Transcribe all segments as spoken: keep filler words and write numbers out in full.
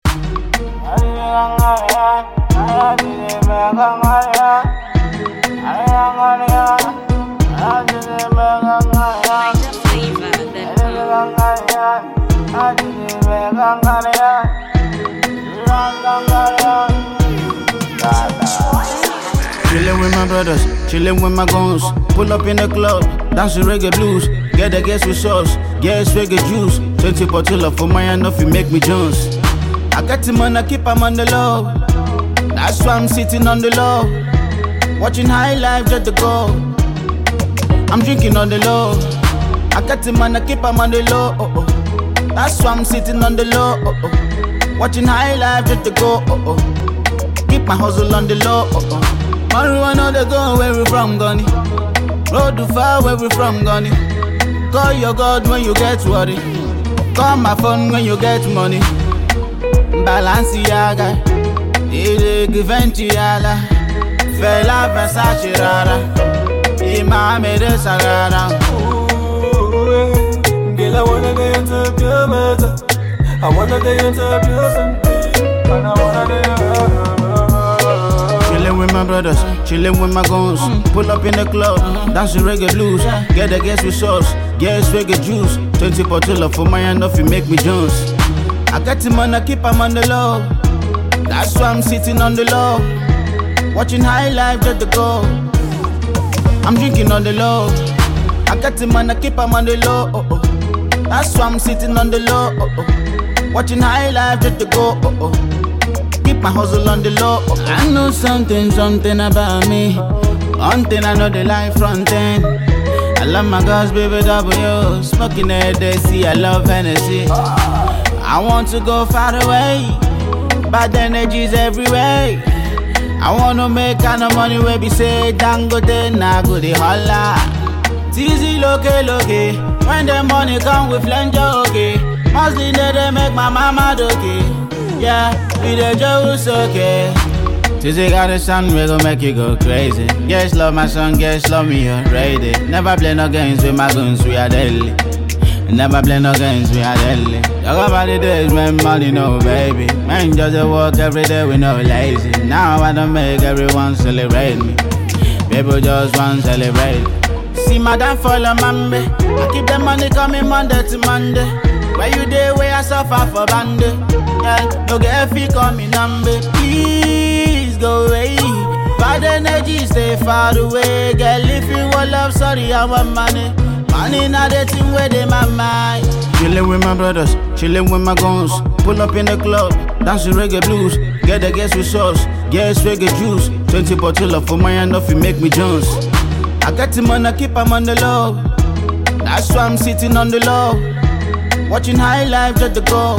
Chillin' with my brothers, chillin' with my guns. Pull up in the club, dance to reggae blues. Get the gas with sauce, yes reggae juice. Twenty bottle of for my enough, you make me Jones. I got the money, I keep 'em on the low. That's why I'm sitting on the low, watching high life just to go. I'm drinking on the low. I got the money, I keep 'em on the low. Oh, oh. That's why I'm sitting on the low. Oh, oh. Watching high life just to go. Oh, oh. Keep my hustle on the low. Oh, oh. Marijuana they go where we from, Gunny. Road too far where we from, Gunny. Call your God when you get worried. Call my phone when you get money. Balenciaga, Ile Giventiala, Fela Versace Rara, Imame de Sagara. Girl, I wanna get into pure matter. I wanna get into pure something. And I wanna get Chillin' with my brothers, chillin' with my guns. Pull up in the club, dance to reggae blues. Get the gas with sauce, yes reggae juice. Twenty bottle of for my enough, you make me Jones. I got the money, I keep 'em on the low. That's why I'm sitting on the low, watching high life just to go. I'm drinking on the low. I got the money, I keep 'em on the low. Oh, oh. That's why I'm sitting on the low. Oh, oh. Watching high life just to go. Oh, oh. Keep my hustle on the low. Oh, oh. I know something, something about me. One thing I know, the life front end. I love my girls, baby W. Smoking every day, see I love Hennessy. I want to go far away, bad energies everywhere. I wanna make kind of money where be say Dangote na go the holla. Teasy loke loke, when the money come with flenjo okay. Mostly they they make my mama okay. Yeah, we the Joe's okay. Teasy got a son, we gon' make you go crazy. Yes, love my son, yes, love me, you're ready. Never play no games with my guns, we are deadly. Never play no games, we are deadly. Talk about the days when money no baby. Man just a walk every day, we no lazy. Now I don't make everyone celebrate me. People just want to celebrate. See madam follow mambe. I keep the money coming Monday to Monday. Where you there, where I suffer for bandy. Yeah, no get fee coming number. Please go away. Bad energy stay far away. Girl, if you want love, sorry, I want money. Money not the thing where they my mind. Chillin' with my brothers, chillin' with my guns. Pull up in the club, dance to reggae blues. Get the gas with sauce, yes reggae juice. Twenty bottle of for my enough, you make me Jones. I got the money, I keep 'em on the low. That's why I'm sitting on the low, watching high life just to go.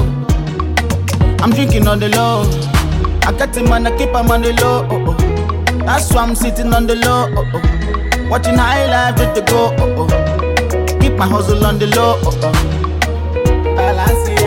I'm drinking on the low. I got the money, I keep 'em on the low. Oh, oh. That's why I'm sitting on the low. Oh, oh. Watching high life just to go. Oh, oh. Keep my hustle on the low. Oh, oh. Balance it.